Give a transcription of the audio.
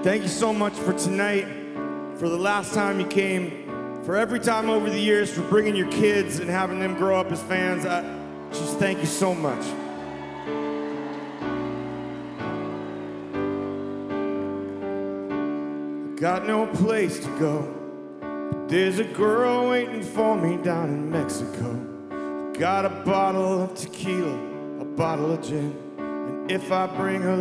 Thank you so much for tonight, for the last time you came, for every time over the years, for bringing your kids and having them grow up as fans. Just thank you so much. Got no place to go, but there's a girl waiting for me down in Mexico. Got a bottle of tequila, a bottle of gin, and if I bring her